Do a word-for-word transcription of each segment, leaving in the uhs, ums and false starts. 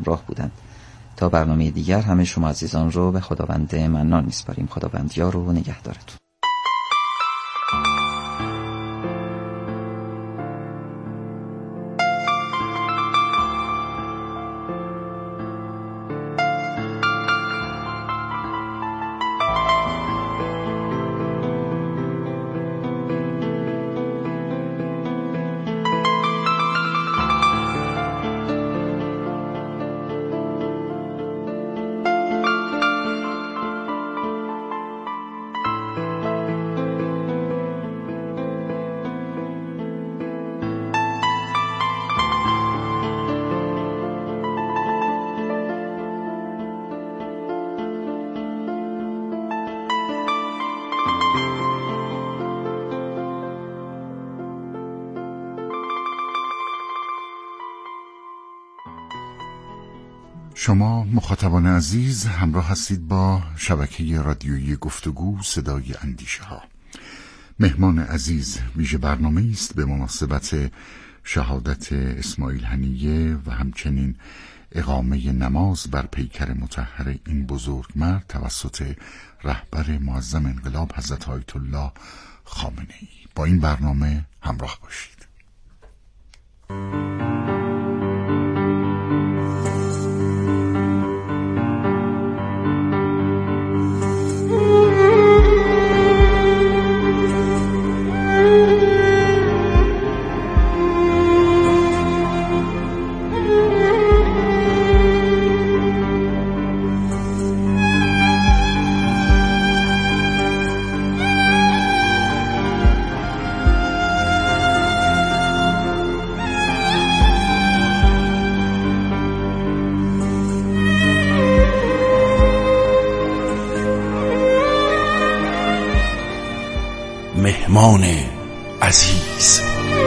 همراه بودند. تا برنامه دیگر همه شما عزیزان رو به خداوند منان میسپاریم. خداوند یار و نگهدارتون. شما مخاطبان عزیز همراه هستید با شبکه رادیویی گفتگو صدای اندیشه ها. مهمان عزیز ویژه برنامه است به مناسبت شهادت اسماعیل حنیه و همچنین اقامه نماز بر پیکر مطهر این بزرگ مرد توسط رهبر معظم انقلاب حضرت آیت الله خامنه ای. با این برنامه همراه باشید. مهمان عزیز.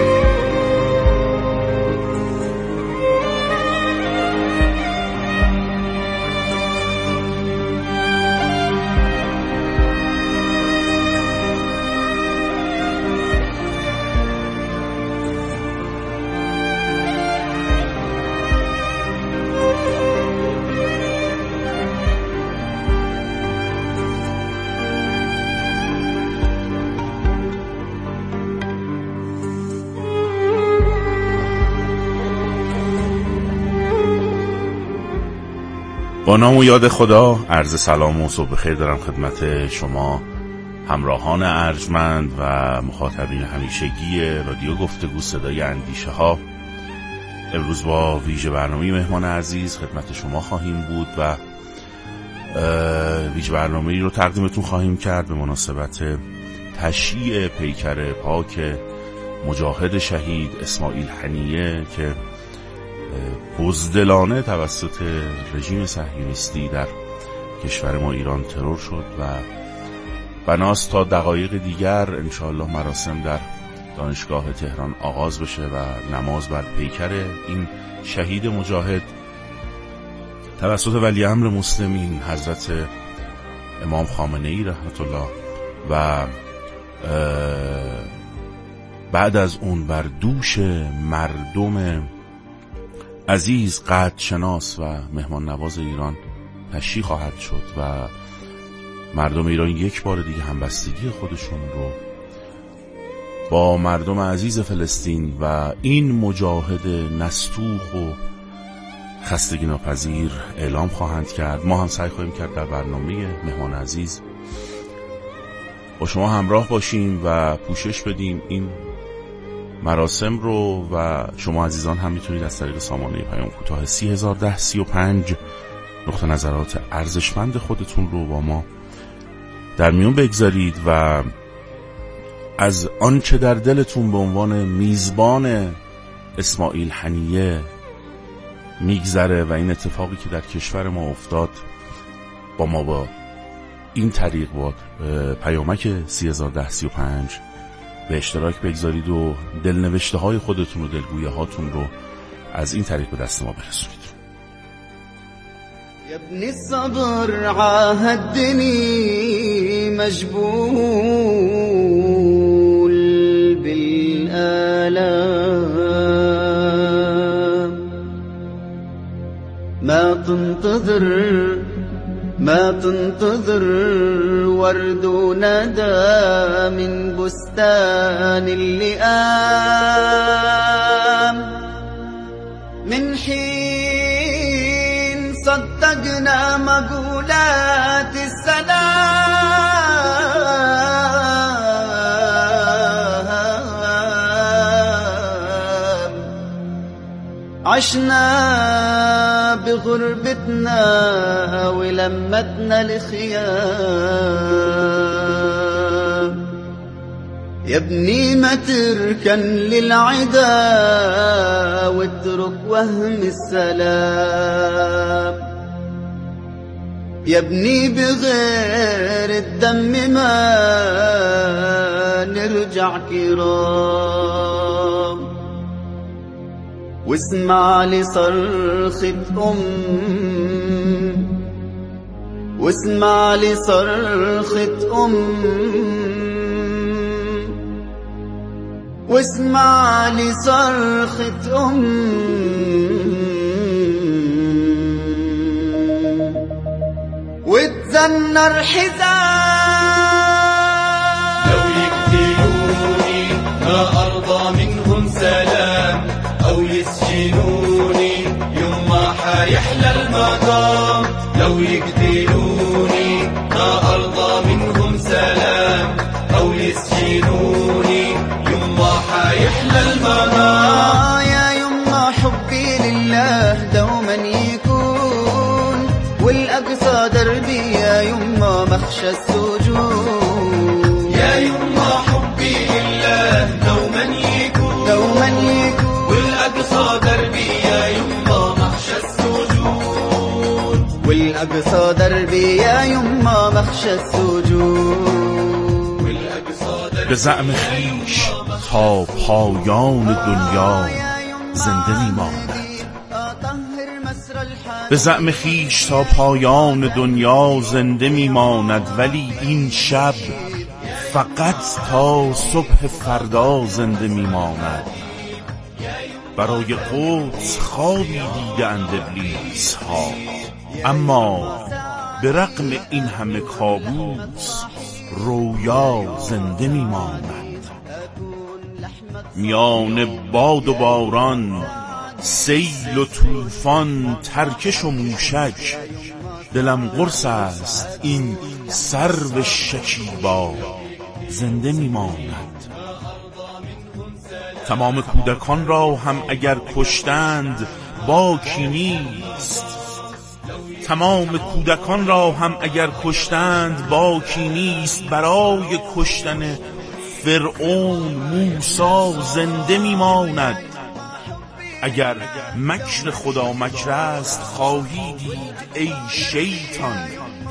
با نام و یاد خدا، عرض سلام و صبح خیر دارم خدمت شما همراهان ارجمند و مخاطبین همیشگی رادیو گفتگو صدای اندیشه ها. امروز با ویژه برنامه مهمان عزیز خدمت شما خواهیم بود و ویژه برنامه‌ای رو تقدیمتون خواهیم کرد به مناسبت تشییع پیکر پاک مجاهد شهید اسماعیل حنیه که بزدلانه توسط رژیم صهیونیستی در کشور ما ایران ترور شد و بناست تا دقایق دیگر انشاءالله مراسم در دانشگاه تهران آغاز بشه و نماز بر پیکر این شهید مجاهد توسط ولی امر مسلمین حضرت امام خامنه ای رحمت الله و بعد از اون بر دوش مردم عزیز قدر شناس و مهمان نواز ایران تشییع خواهد شد و مردم ایران یک بار دیگه همبستگی خودشون رو با مردم عزیز فلسطین و این مجاهد نستوح و خستگی ناپذیر اعلام خواهند کرد. ما هم سعی خواهیم کرد در برنامه مهمان عزیز با شما همراه باشیم و پوشش بدیم این مراسم رو و شما عزیزان هم میتونید از طریق سامانه پیام کوتاه سی هزار ده سی و پنج نقطه نظرات ارزشمند خودتون رو با ما در میون بگذارید و از آنچه در دلتون به عنوان میزبان اسماعیل حنیه میگذره و این اتفاقی که در کشور ما افتاد با ما با این طریق با پیامک سی هزار ده سی و پنج به اشتراک بگذارید و دلنوشته های خودتون و دلگویه هاتون رو از این طریق به دست ما برسونید. يا ابن الصبر عاهدني مجبول بالآلام ما تنتظر ما تنتظر ورد ندى من بستان اللئام. من حين صدقنا مقولات السلام، عشنا بغربتنا ولمتنا الخيام. يا ابني ما تركن للعدا واترك وهم السلام. يا ابني بغير الدم ما نرجع كرام. واسمع لصرخة أم واسمع لصرخة أم واسمع لصرخة أم وتزنر حزام. لو يقتلوني ما أرضى منهم سلام، أو يسجنوني يوم ما حيحلى المقام. لو يقتلوني ما أرضى منهم سلام، أو يسجنوني يوم ما حيحلى المقام. يا يما حبي لله دوما يكون، والأقصى دربي يا يما مخشى السجون. يا يما حبي لله دوما يكون دوما يكون، والأقصى دربي يا يما مخشى السجون. والأقصى دربي يا يما مخشى السجون. به زعم خویش تا پایان دنیا زنده میماند. به زعم خویش تا پایان دنیا زنده میماند، ولی این شب فقط تا صبح فردا زنده میماند. برای قدس خوابی دیدند ابلیس ها، اما به رغم این همه کابوس رویا زنده میماند. میان باد و باران، سیل و طوفان، ترکش و موشک، دلم قرص است این سرو شکیبا زنده میماند. تمام کودکان را هم اگر کشتند باکی نیست. تمام کودکان را هم اگر کشتند باکی نیست. برای کشتن فرعون موسی زنده میماند. اگر مکر خدا مکر است خواهی دید ای شیطان،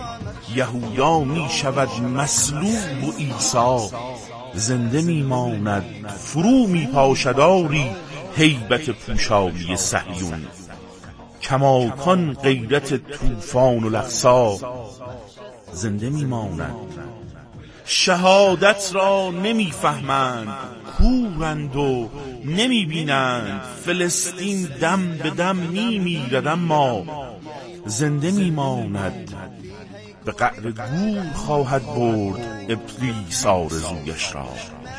یهودا می شود مصلوب و عیسی زنده میماند. فرو می پاشداری هیبت پوشالی صهیون، کماکان غیرت طوفان و الاقصی زنده میماند. شهادت را نمیفهمند، کورند و نمیبینند. فلسطین دم به دم میمیرد اما زنده میماند. به قعر گور خواهد برد ابلیس آرزویش را.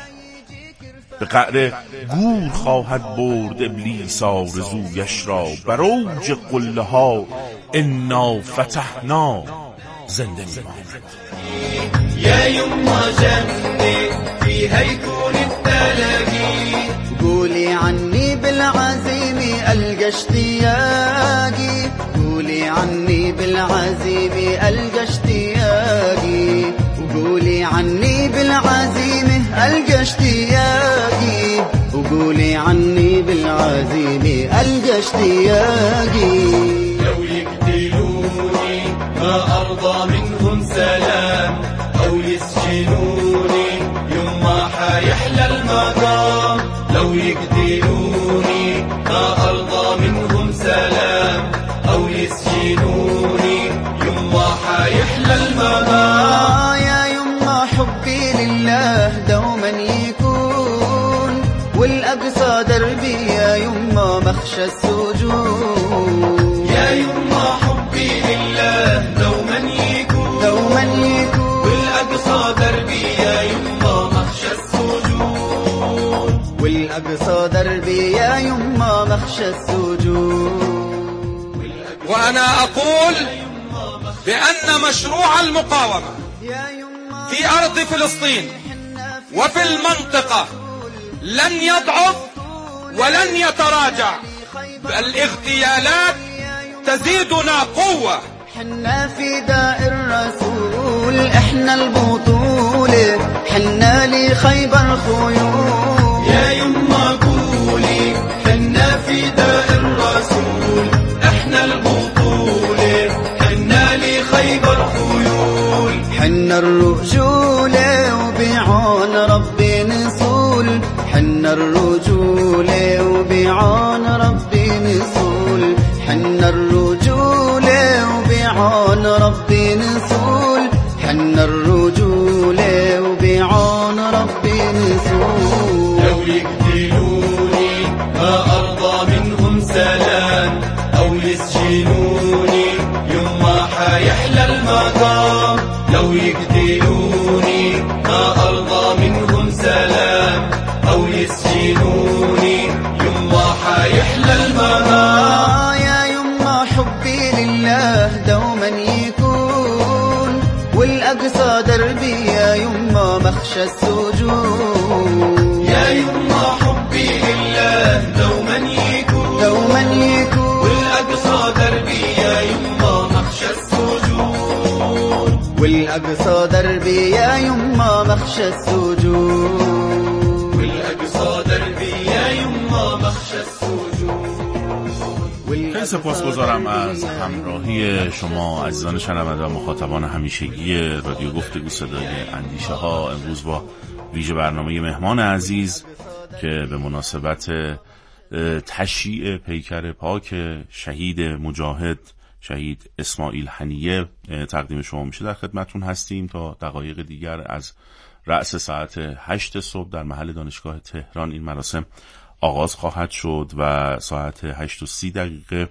به قعر گور خواهد برد ابلیس آرزویش را. بر اوج قله ها انا فتحنا زنده میماند. يا يما جنة فيها يكون التلاقي. قولي عني بالعزيم ألقى اشتياقي. قولي عني بالعزيم ألقى اشتياقي. وقولي عني بالعزيم ألقى اشتياقي. وقولي عني بالعزيم ألقى اشتياقي. لو يقتلوني ما أرضى منهم سلام، أو يسجنوني يوم ما حيحلى المقام. لو يقتلوني ما أرضى منهم سلام، أو يسجنوني يوم ما حيحلى المقام. يا يما حبي لله دوما يكون، والأقصى دربي يا يما مخشى السجون. يا يما وأنا أقول بأن مشروع المقاومة في أرض فلسطين وفي المنطقة لن يضعف ولن يتراجع، الاغتيالات تزيدنا قوة. حنا فداء الرسول، احنا البطولة، حنا لخيبر خيول. يا يما قولي حنا فداء الرسول، احنا البطولة، حنا لخيبر خيول. حنا الرجولة وبعون ربي نسول، حنا الرجولة وبعون ربي نسول، حنا الرجولة وبعون ربي نسول، حنا الرجولة وبعون ربي نسول. لو يقتلوني ما أرضى منهم سلام، أو يسجنوني يما حيحلى المقام. لو يقتلوني ما أرضى منهم سلام، أو يسجنوني يما حيحلى المقام. يا يما حبي لله دوما يكون، والأقصى دربي يا يما مخشى السجون. يا يما حبي لله دوما يكون، دوما يكون، والأقصى دربي يا يما مخشى السجون. والأقصى دربي يا يما مخشى السجون. والأقصى دربي يا يما مخشى السجون. خیلی سپاسگزارم از همراهی شما عزیزان شنونده و مخاطبان همیشگی رادیو گفتگو صدای اندیشه ها. امروز با ویژه برنامه مهمان عزیز که به مناسبت تشییع پیکر پاک شهید مجاهد شهید اسماعیل حنیه تقدیم شما میشه در خدمتون هستیم. تا دقایق دیگر از رأس ساعت هشت صبح در محل دانشگاه تهران این مراسم آغاز خواهد شد و ساعت هشت و سی دقیقه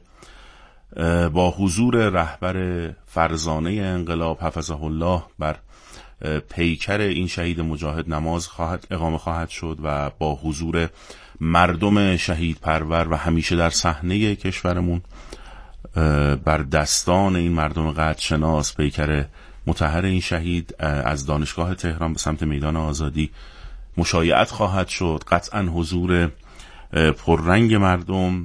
با حضور رهبر فرزانه انقلاب حفظه الله بر پیکر این شهید مجاهد نماز خواهد اقامه خواهد شد و با حضور مردم شهید پرور و همیشه در صحنه کشورمون بر دستان این مردم قدرشناس پیکر مطهر این شهید از دانشگاه تهران به سمت میدان آزادی مشایعت خواهد شد. قطعا حضور پررنگ مردم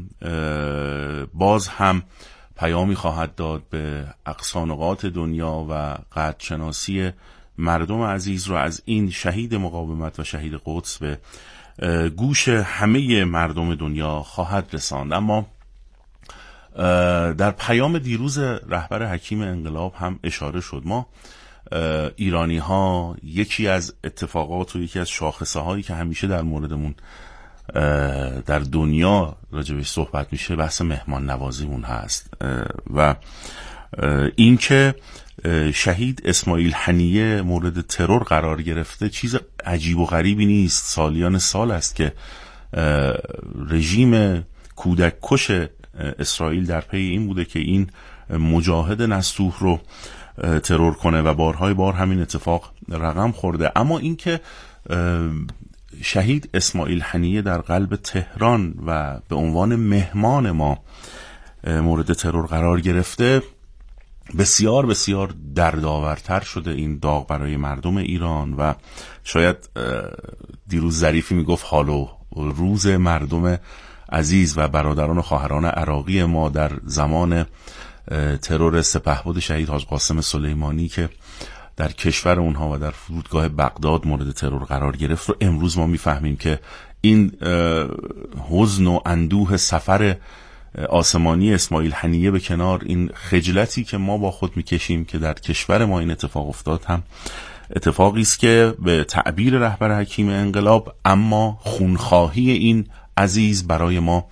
باز هم پیامی خواهد داد به اقصی نقاط دنیا و قدرشناسی مردم عزیز رو از این شهید مقاومت و شهید قدس به گوش همه مردم دنیا خواهد رساند. اما در پیام دیروز رهبر حکیم انقلاب هم اشاره شد. ما ایرانی ها یکی از اتفاقات و یکی از شاخصه هایی که همیشه در موردمون در دنیا راجبش صحبت میشه بحث مهمان نوازیمون هست و این که شهید اسماعیل حنیه مورد ترور قرار گرفته چیز عجیب و غریبی نیست. سالیان سال است که رژیم کودک کش اسرائیل در پی این بوده که این مجاهد نستوه رو ترور کنه و بارهای بار همین اتفاق رقم خورده. اما این که شهید اسماعیل حنیه در قلب تهران و به عنوان مهمان ما مورد ترور قرار گرفته بسیار بسیار دردآورتر شده این داغ برای مردم ایران و شاید دیروز ظریفی میگفت حال و روز مردم عزیز و برادران و خواهران عراقی ما در زمان ترور سپهبد شهید حاج قاسم سلیمانی که در کشور اونها و در فرودگاه بغداد مورد ترور قرار گرفت رو امروز ما میفهمیم که این حزن و اندوه سفر آسمانی اسماعیل حنیه به کنار، این خجلتی که ما با خود میکشیم که در کشور ما این اتفاق افتاد هم اتفاقی است که به تعبیر رهبر حکیم انقلاب اما خونخواهی این عزیز برای ما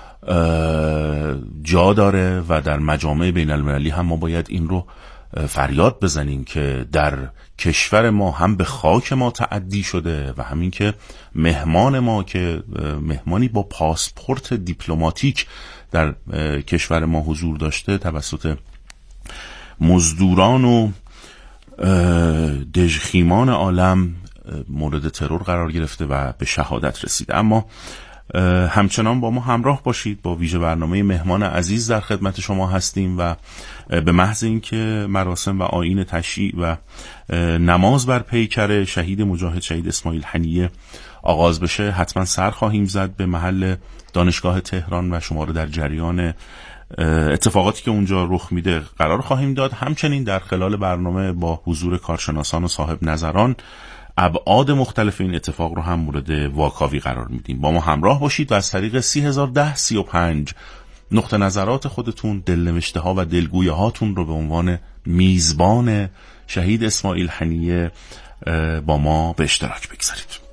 جا داره و در مجامع بین المللی هم ما باید این رو فریاد بزنیم که در کشور ما هم به خاک ما تعدی شده و همین که مهمان ما که مهمانی با پاسپورت دیپلماتیک در کشور ما حضور داشته توسط مزدوران و دژخیمان عالم مورد ترور قرار گرفته و به شهادت رسیده. اما همچنان با ما همراه باشید. با ویژه برنامه مهمان عزیز در خدمت شما هستیم و به محض اینکه مراسم و آیین تشییع و نماز بر پیکر شهید مجاهد شهید اسماعیل حنیه آغاز بشه حتما سر خواهیم زد به محل دانشگاه تهران و شما رو در جریان اتفاقاتی که اونجا رخ میده قرار خواهیم داد. همچنین در خلال برنامه با حضور کارشناسان و صاحب نظران ابعاد مختلف این اتفاق رو هم مورد واکاوی قرار میدیم. با ما همراه باشید و از طریق سی هزار و ده سی و پنج نقطه نظرات خودتون، دلنوشته ها و دلگویه هاتون رو به عنوان میزبان شهید اسماعیل حنیه با ما به اشتراک بگذارید.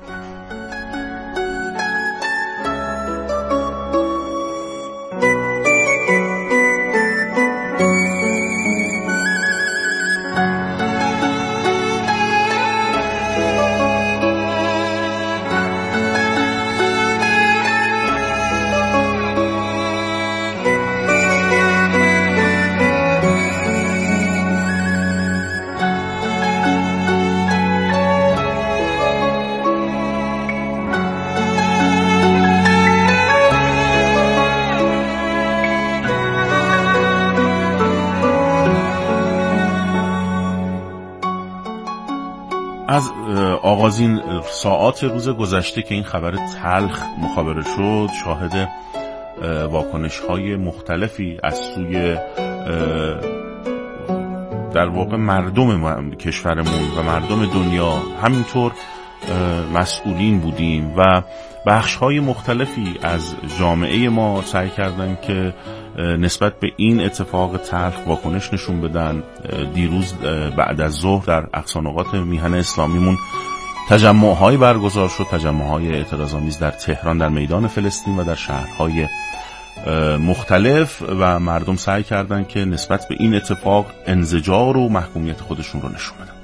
از آغازین ساعات روز گذشته که این خبر تلخ مخابره شد شاهد واکنش‌های مختلفی از سوی در واقع مردم کشورمون و مردم دنیا همینطور مسئولین بودیم و بخش‌های مختلفی از جامعه ما سعی کردن که نسبت به این اتفاق تلخ واکنش نشون بدن. دیروز بعد از ظهر در اقصا نقاط میهن اسلامیمون تجمع‌های برگزار شد، تجمع‌های اعتراض‌آمیز در تهران، در میدان فلسطین و در شهرهای مختلف و مردم سعی کردن که نسبت به این اتفاق انزجار و محکومیت خودشون رو نشون بدن.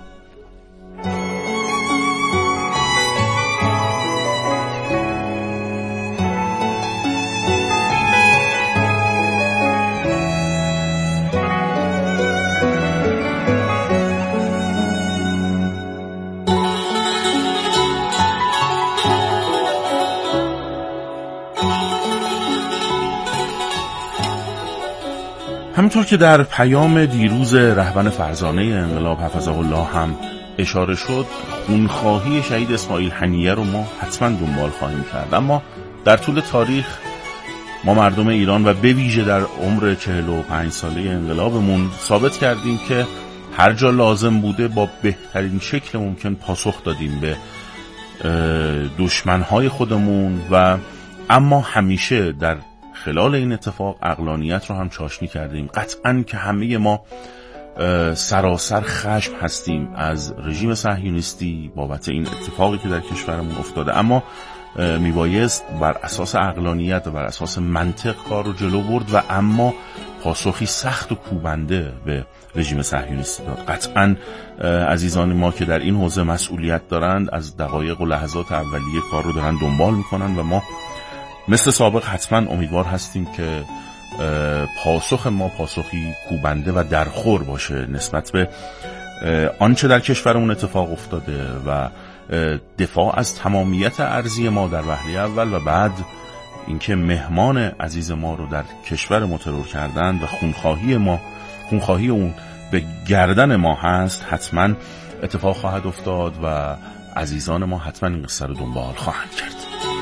همونطور که در پیام دیروز رهبر فرزانه انقلاب حفظه الله هم اشاره شد، خونخواهی شهید اسماعیل حنیه رو ما حتما دنبال خواهیم کرد. اما در طول تاریخ ما مردم ایران و به ویژه در عمر چهل و پنج ساله انقلابمون ثابت کردیم که هر جا لازم بوده با بهترین شکل ممکن پاسخ دادیم به دشمنهای خودمون و اما همیشه در خلال این اتفاق عقلانیت رو هم چاشنی کردیم. قطعاً که همه ما سراسر خشم هستیم از رژیم صهیونیستی بابت این اتفاقی که در کشورمون افتاده، اما میبایست بر اساس عقلانیت و بر اساس منطق کار رو جلو برد و اما پاسخی سخت و کوبنده به رژیم صهیونیستی داد. قطعاً عزیزان ما که در این حوزه مسئولیت دارند از دقایق و لحظات اولیه کار رو دارن دنبال میکنن و ما مثل سابق حتما امیدوار هستیم که پاسخ ما پاسخی کوبنده و درخور باشه نسبت به آنچه در کشورمون اتفاق افتاده و دفاع از تمامیت ارضی ما در وهله اول و بعد اینکه مهمان عزیز ما رو در کشور ما ترور کردن و خونخواهی ما خونخواهی اون به گردن ما هست حتما اتفاق خواهد افتاد و عزیزان ما حتما این قصه رو دنبال خواهند کرد.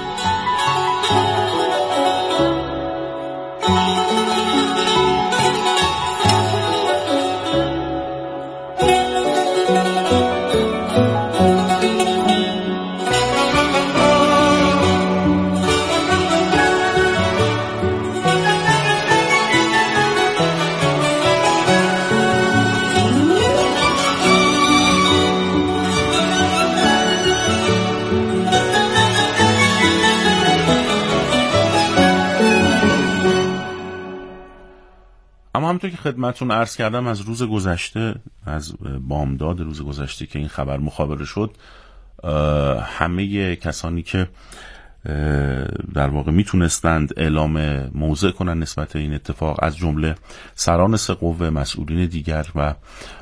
همونطور که خدمتون عرض کردم از روز گذشته، از بامداد روز گذشته که این خبر مخابره شد، همه کسانی که در واقع میتونستند اعلام موضع کنن نسبت این اتفاق، از جمله سران سه قوه، مسئولین دیگر و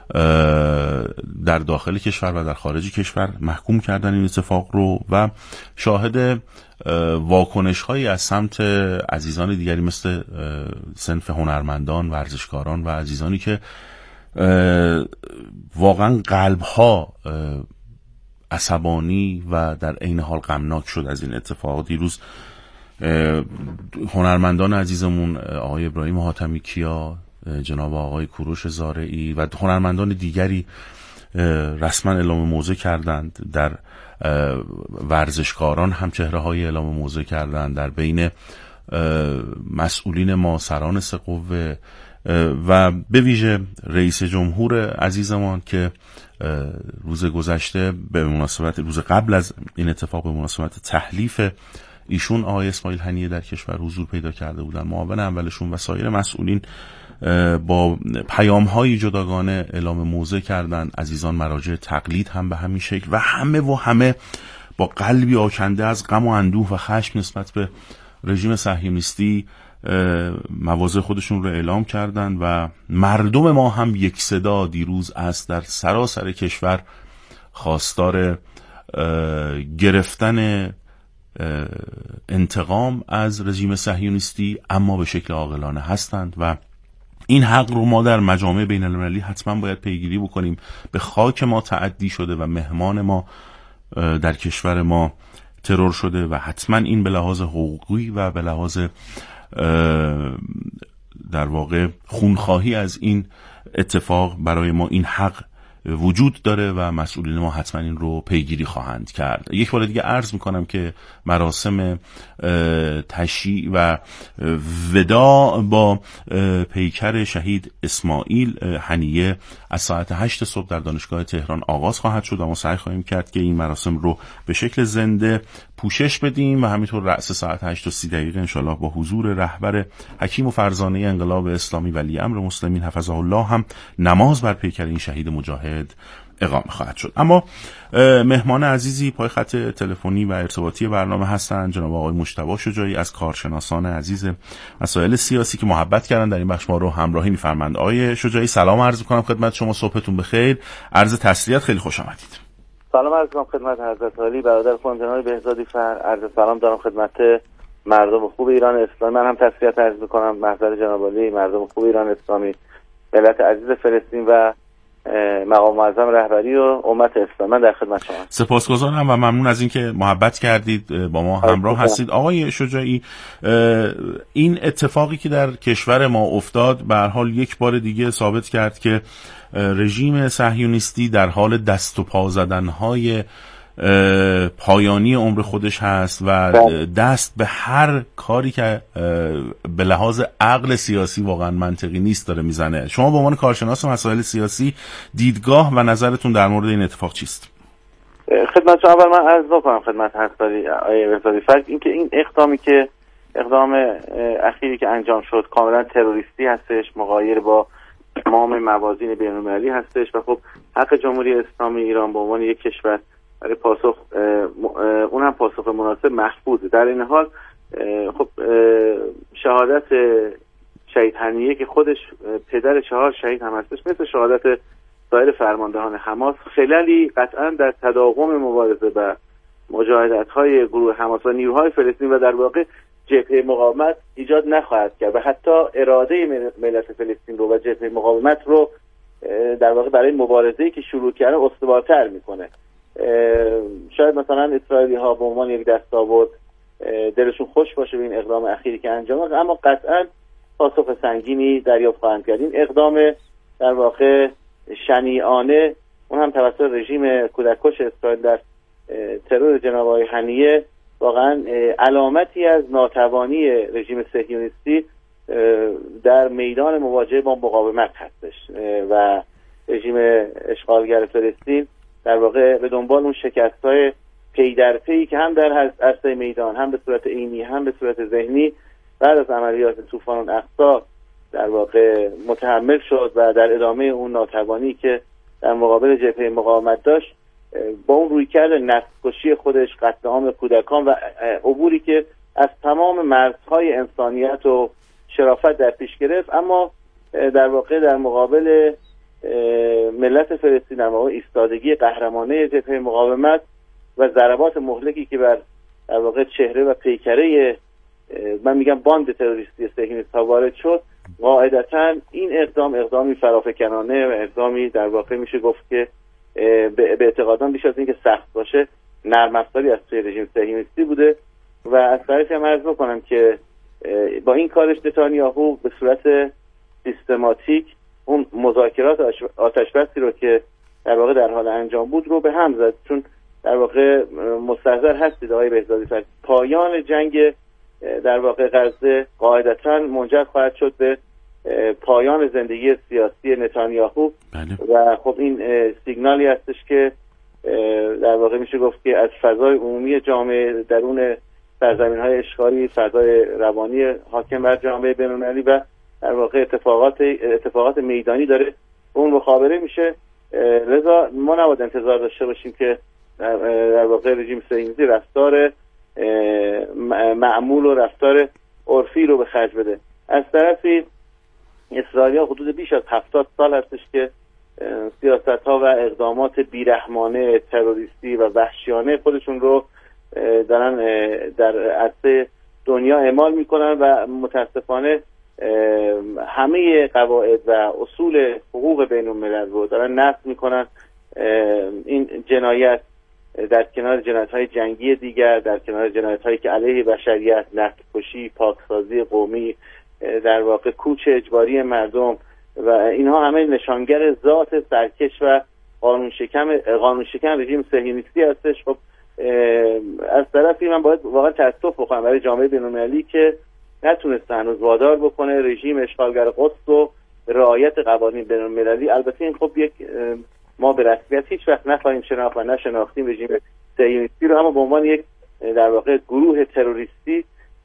در داخل کشور و در خارج کشور محکوم کردن این اتفاق رو و شاهد واکنش هایی از سمت عزیزان دیگری مثل صنف هنرمندان، ورزشکاران و عزیزانی که واقعا قلب ها عصبانی و در عین حال غمناک شد از این اتفاق. دیروز هنرمندان عزیزمون آقای ابراهیم حاتمی کیا، جناب آقای کوروش زارعی و هنرمندان دیگری رسما اعلام موضع کردند. در ورزشکاران هم چهره های اعلام موضع کردند. در بین مسئولین ما، سران سه قوه و به ویژه رئیس جمهور عزیزمان که روز گذشته به مناسبت روز قبل از این اتفاق به مناسبت تحلیف ایشون آقای اسماعیل هنیه در کشور حضور پیدا کرده بودن، معاون اولشون و سایر مسئولین با پیام‌های جداگانه اعلام موضع کردند. عزیزان مراجع تقلید هم به همین شکل و همه و همه با قلبی آکنده از غم و اندوه و خشم نسبت به رژیم صهیونیستی مواضع خودشون رو اعلام کردند و مردم ما هم یک صدا دیروز است در سراسر کشور خواستار گرفتن انتقام از رژیم صهیونیستی اما به شکل عاقلانه هستند و این حق رو ما در مجامع بین المللی حتما باید پیگیری بکنیم. به خاک ما تعدی شده و مهمان ما در کشور ما ترور شده و حتما این به لحاظ حقوقی و به لحاظ در واقع خونخواهی از این اتفاق برای ما این حق وجود داره و مسئولین ما حتما این رو پیگیری خواهند کرد. یک بار دیگه عرض میکنم که مراسم تشییع و وداع با پیکر شهید اسماعیل هنیه از ساعت هشت صبح در دانشگاه تهران آغاز خواهد شد و ما سعی خواهیم کرد که این مراسم رو به شکل زنده پوشش بدیم و همینطور رأس ساعت هشت و سی دقیقه انشالله با حضور رهبر حکیم و فرزانه انقلاب اسلامی ولی امر مسلمین حفظه الله هم نماز بر پیکر این شهید مجاهد اقامه خواهد شد. اما مهمان عزیزی پای خط تلفنی و ارتباطی برنامه هستند، جناب آقای مجتبی شجاعی از کارشناسان عزیز مسائل سیاسی که محبت کردن در این بخش ما رو همراهی می‌فرمایند. آقای شجاعی سلام عرض می‌کنم خدمت شما، صبحتون بخیر، عرض تسلیت، خیلی خوش آمدید. سلام عرض می‌کنم خدمت حضرت عالی برادر خانم جناب بهزادی فر، عرض سلام دارم خدمت مردم خوب ایران اسلامی. من هم تسلیت عرض می‌کنم محضر جناب عالی، مردم خوب ایران اسلامی، ملت عزیز فلسطین و مقام معظم رهبری و امت اسلام. من در خدمت شما. سپاسگزارم و ممنون از اینکه محبت کردید با ما همراه هستید. آقای شجاعی، این اتفاقی که در کشور ما افتاد به هر حال یک بار دیگه ثابت کرد که رژیم صهیونیستی در حال دست و پا زدن‌های پایانی عمر خودش هست و دست به هر کاری که به لحاظ عقل سیاسی واقعا منطقی نیست داره میزنه. شما به عنوان کارشناس مسائل سیاسی دیدگاه و نظرتون در مورد این اتفاق چیست؟ خدمت شما اول من عرض بکنم خدمت حضرت آقای بهزادی فر اینکه این اقدامی که اقدام اخیری که انجام شد کاملا تروریستی هستش، مغایر با تمام موازین بین‌المللی هستش و خب حق جمهوری اسلامی ایران به عنوان یک کشور برای پاسخ اون هم پاسخ مناسب محفوظ. در این حال خب شهادت شهید هنیه که خودش پدر چهار شهید هم هستش، مثل شهادت سایر فرماندهان حماس، خلالی قطعا در تداوم مبارزه و مجاهدت‌های گروه حماس و نیروهای فلسطین و در واقع جبهه مقاومت ایجاد نخواهد کرد و حتی اراده ملت فلسطین رو و جبهه مقاومت رو در واقع برای مبارزه‌ای که شروع کرده استوارتر میکنه. شاید مثلا اسرائیلی ها به عنوان یک دستاورد دلشون خوش باشه به این اقدام اخیری که انجام داد، اما قطعا پاسخ سنگینی دریافت خواهند کرد. این اقدام در واقع شنیعانه اون هم توسط رژیم کودککش اسرائیل در ترور جناب آقای هنیه واقعا علامتی از ناتوانی رژیم صهیونیستی در میدان مواجهه با مقاومت هستش و رژیم اشغالگر فلسطین در واقع به دنبال اون شکست‌های پی در پی که هم در عرصه میدان هم به صورت عینی هم به صورت ذهنی بعد از عملیات طوفان الاقصی در واقع متحمل شد و در ادامه اون ناتوانی که در مقابل جبهه مقاومت داشت با اون رویکرد نسل‌کشی خودش، قتل عام کودکان و عبوری که از تمام مرزهای انسانیت و شرافت در پیش گرفت، اما در واقع در مقابل ملت فلسطین، در مقابل ایستادگی قهرمانه جبهه مقاومت و ضربات مهلکی که بر در واقع چهره و پیکره من میگم باند تروریستی صهیونیست‌ها وارد شد، قاعدتاً این اقدام اقدامی فرافکنانه و اقدامی در واقع میشه گفت که به اعتقادم بیش از اینکه سخت باشه نرم افزاری از توی رژیم صهیونیستی بوده. و از طرفی هم عرض بکنم که با این کارش نتانیاهو به صورت سیستماتیک اون مذاکرات آتشبسی رو که در واقع در حال انجام بود رو به هم زد، چون در واقع مستحضر هستید آقای بهزادی فرد پایان جنگ در واقع غزه قاعدتاً منجر خواهد شد به پایان زندگی سیاسی نتانیاهو. بله. و خب این سیگنالی هستش که در واقع میشه گفت که از فضای عمومی جامعه درون سرزمین‌های اشغالی، فضای روانی حاکم بر جامعه بین‌المللی و در واقع اتفاقات اتفاقات میدانی داره اون مخابره میشه. لذا ما نباید انتظار داشته باشیم که در واقع رژیم صهیونیستی رفتار معمول و رفتار عرفی رو به خرج بده. از طرفی اسرائیل حدود بیش از هفتاد سال هستش که سیاست‌ها و اقدامات بیرحمانه تروریستی و وحشیانه خودشون رو دارن در عرصه دنیا اعمال میکنن و متاسفانه همه قواعد و اصول حقوق بین الملل رو دارن نقض میکنن. این جنایت در کنار جنایت‌های جنگی دیگر، در کنار جنایت‌هایی که علیه بشریت، نسل‌کشی، پاکسازی قومی، در واقع کوچ اجباری مردم و اینها همه نشانگر ذات سرکش و قانون شکن قانون شکن رژیم صهیونیستی هستش. خب از طرفی من باید واقعا تأسف بخورم برای جامعه بین‌المللی که نتونسته هنوز وادار بکنه رژیم اشغالگر قدس رو رعایت قوانین بین‌المللی. البته این خب یک ما به رسمیت هیچ وقت نخواهیم شناخت و نشناختیم رژیم صهیونیستی رو، اما به عنوان یک در واقع گروه تروریستی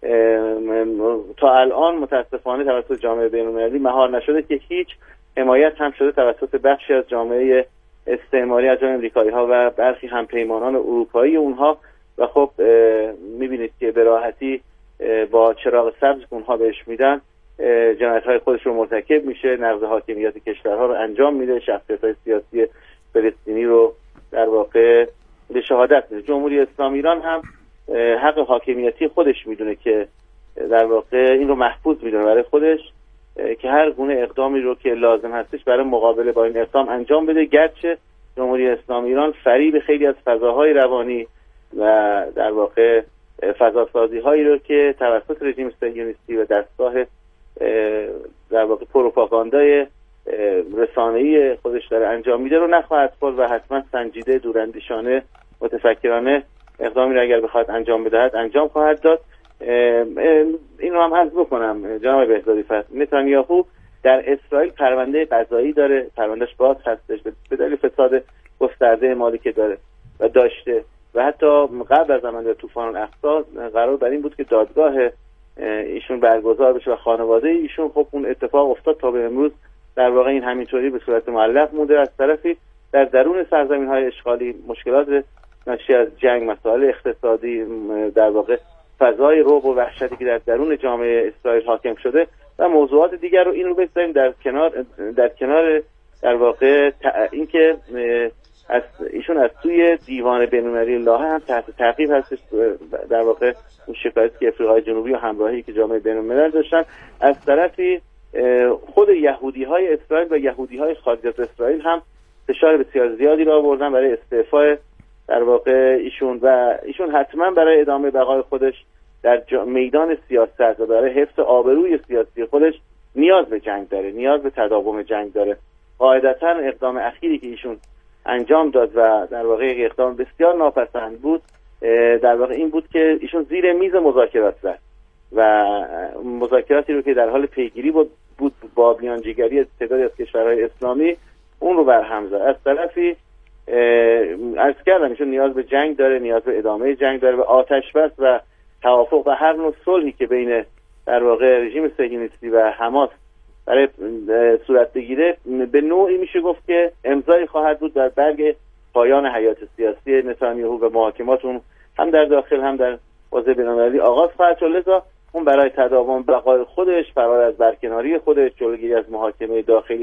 تا الان متاسفانه توسط جامعه بین‌المللی مهار نشده که هیچ حمایت هم شده توسط بخشی از جامعه استعماری از جانب امریکایی‌ها و برخی همپیمانان اروپایی اونها. و خب می‌بینید که به راحتی با چراغ سبز که اونها بهش میدن جنایت‌های خودش رو مرتکب میشه، نقض حاکمیت کشورها رو انجام میده، شخصیت‌های سیاسی فلسطینی رو در واقع به شهادت میده. جمهوری اسلامی ایران هم حق حاکمیتی خودش میدونه که در واقع این رو محفوظ میدونه برای خودش که هر گونه اقدامی رو که لازم هستش برای مقابله با این اقدام انجام بده، گرچه جمهوری اسلامی ایران فریب خیلی از فضاهای روانی و در واقع فضاسازی هایی رو که توسط رژیم صهیونیستی و دستگاه در واقع پروپاگاندای رسانه‌ای خودش داره انجام میده رو نخواهد خورد و حتما سنجیده، دوراندیشانه، متفکرانه اقدامی رو اگر بخواد انجام بدهد انجام خواهد داد. این رو هم عرض بکنم جناب بهزادی فرد، نتانیاهو در اسرائیل پرونده قضایی داره، پروندهش باز هستش به دلیل فساد گسترده مالی که داره و داشته و حتی قبل از زمان طوفان الاقصی قرار بر این بود که دادگاه ایشون برگزار بشه و خانواده ایشون خب اون اتفاق افتاد تا به امروز در واقع این همینطوری به صورت معلق مونده. از طرفی در درون سرزمین‌های اشغالی مشکلات ناشی از جنگ، مسائل اقتصادی، در واقع فضای رعب و وحشتی که در درون جامعه اسرائیل حاکم شده و موضوعات دیگر رو این رو بگذاریم در کنار در کنار در واقع اینکه از ایشون از توی دیوان بین‌المللی لاهه هم تحت تعقیب هستش، در واقع اون شکایتی که افریقای جنوبی و همراهی که جامعه بین‌الملل داشتن. از طرفی خود یهودی‌های اسرائیل و یهودی‌های خارج از اسرائیل هم فشار بسیار زیادی را آوردن برای استعفای در واقع ایشون و ایشون حتما برای ادامه بقای خودش در میدان سیاست و برای حفظ آبروی سیاسی خودش نیاز به جنگ داره، نیاز به تداوم جنگ داره. قاعدتاً اقدام اخیری که ایشون انجام داد و در واقع یک اقدام بسیار ناپسند بود در واقع این بود که ایشون زیر میز مذاکرات زد و مذاکراتی رو که در حال پیگیری بود, بود با میانجیگری تعدادی از کشورهای اسلامی اون رو برهم زد. از طرفی عرض کردم ایشون نیاز به جنگ داره، نیاز به ادامه جنگ داره و آتش بس و توافق و هر نوع صلحی که بین در واقع رژیم صهیونیستی و حماس برای صورت بگیره به نوعی میشه گفت که امضای خواهد بود در برگ پایان حیات سیاسی نتانیاهو و محاکمات اون هم در داخل هم در حوزه بین‌المللی آغاز خواهد شد. لذا اون برای تداوم بقای خودش، فرار از برکناری خودش، جلوگیری از محاکمه داخلی